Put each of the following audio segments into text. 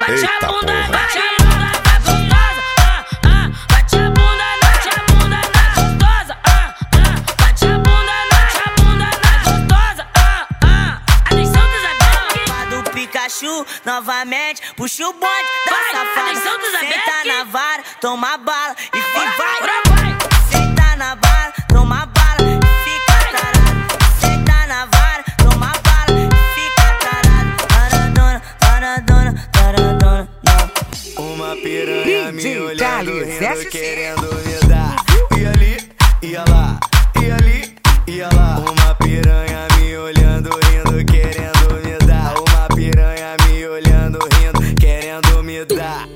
Bate a Eita, bunda, porra. bate a bunda, tá gostosa. Bate a bunda na gostosa. Bate a bunda na gostosa. Atenção dos abertos. Do Pikachu, novamente, puxa o bonde da safada. Atenção dos abertos. Senta na vara, toma bala e vai. Vai. Senta na vara, toma bala e fica tarado. Senta na vara, toma bala e fica tarado. Taradona, taradona, taradona, não. Uma piranha me DJ olhando, Thales, rindo, SC. querendo me dar. E ali, ia lá, e ali, ia lá. Uma piranha me olhando, rindo, querendo me dar. Uma piranha me olhando, rindo, querendo me dar.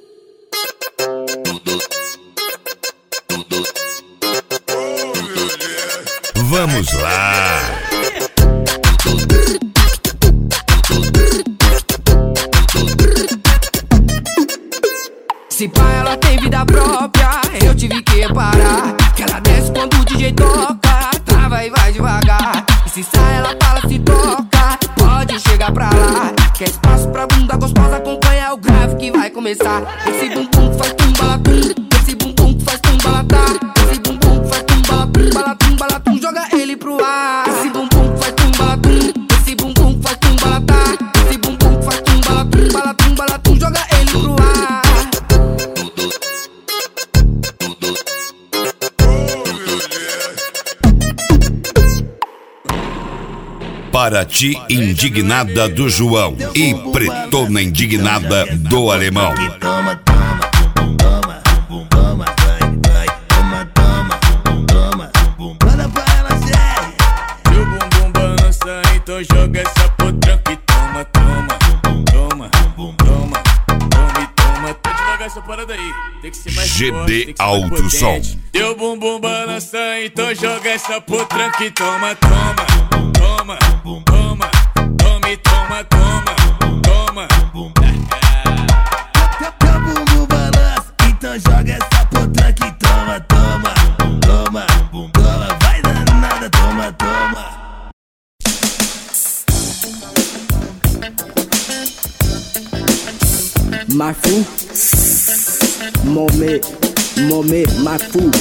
Vamos lá. Se pá, ela tem vida própria, eu tive que reparar que ela desce quando o DJ toca, trava e vai devagar. E se sai, ela fala, se toca, pode chegar pra lá. Quer espaço pra bunda gostosa, acompanha o grave que vai começar. Esse bumbum faz tumbalatum, esse bumbum faz tumbalatá. Esse bumbum faz tumbalatum, balatum, balatum, joga ele pro ar. Esse bumbum faz tumbalatum, esse bumbum faz tumbalatá. Esse bumbum faz tumbalatum, balatum, balatum, joga ele pro ar. Paraty indignada do João e Pretona indignada do Alemão. Toma, toma, toma, toma, vai, vai. Toma, toma, toma, manda pra ela, sério. Se o bumbum balança, então joga essa potranca e toma, toma, toma, toma, toma e toma. Tá devagar essa parada aí, tem que ser mais GD forte, tem que ser mais Alto Som. potente. Se o bumbum balança, então joga essa potranca e toma, toma, toma, toma, toma e toma, toma, toma. Teu bumbum balança, então joga essa potranca e toma, toma, toma, toma, vai danada, toma, toma. Mafu, Momê, Mafu.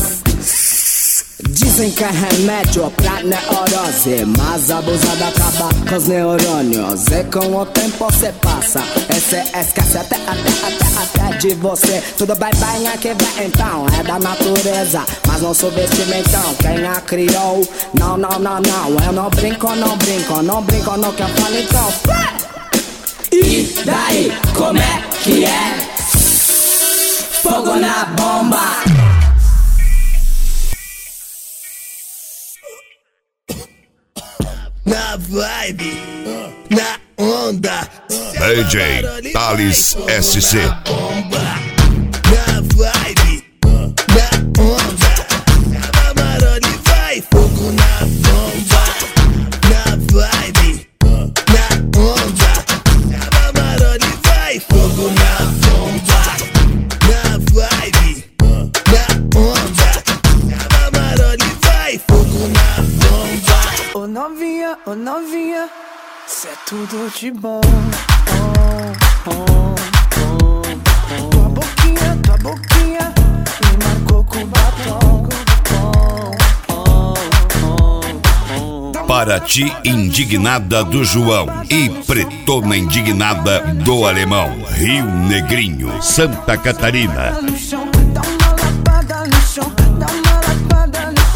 Dizem que é remédio pra neurose, mas abusada acaba com os neurônios. E com o tempo cê passa, e cê esquece até de você. Tudo bem, aqui vem então, é da natureza, mas não subestime então quem a criou. Não, eu não brinco no que eu falo então. E daí, como é que é? Fogo na bomba. Na vibe, na onda, DJ Thales SC. bomba. Na vibe, na onda, Chama Maroni, vai. Fogo na bomba. Na vibe, na onda, Chama Maroni, vai. Fogo na bomba. Na vibe, na onda, Chama Maroni, vai. Fogo na bomba. Ô novinha, cê é tudo de bom. Tua boquinha me marcou com batom. Paraty indignada do João e Pretona indignada do Alemão. Rio Negrinho, Santa Catarina. No chão, dá uma lapada no chão, dá uma lapada no chão.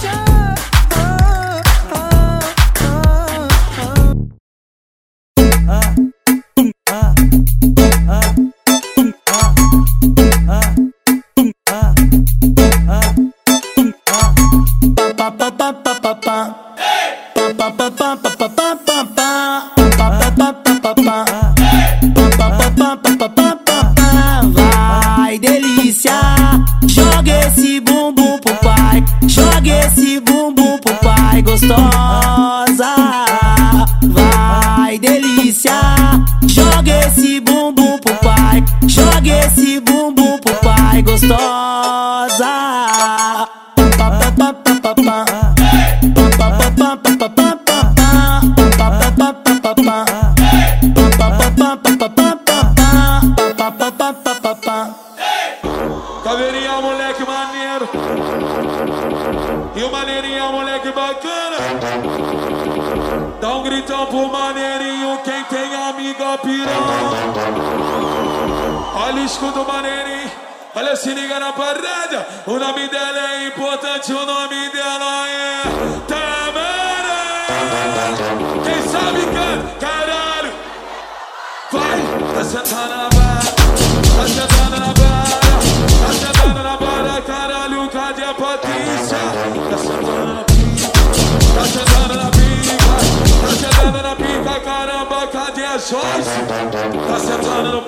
Vai, delícia, joga esse bumbum pro pai, joga esse bumbum pro pai, gostosa. Vai, delícia, joga esse bumbum pro pai, joga esse bumbum pro pai, gostosa. E o maneirinho é um moleque bacana. Dá um gritão pro maneirinho, quem tem amiga pirão. Olha o escudo maneirinho, olha, se liga na parada. O nome dela é importante, o nome dela é Tamara. Quem sabe canta, caralho. Vai, tá sentando na barra, tá sentando na barra, tá sentando na barra, caralho, cadê a Patrícia? Tá sentando na pica, tá sentando na pica, tá sentando na pica, caramba, cadê a Joyce? Tá sentando no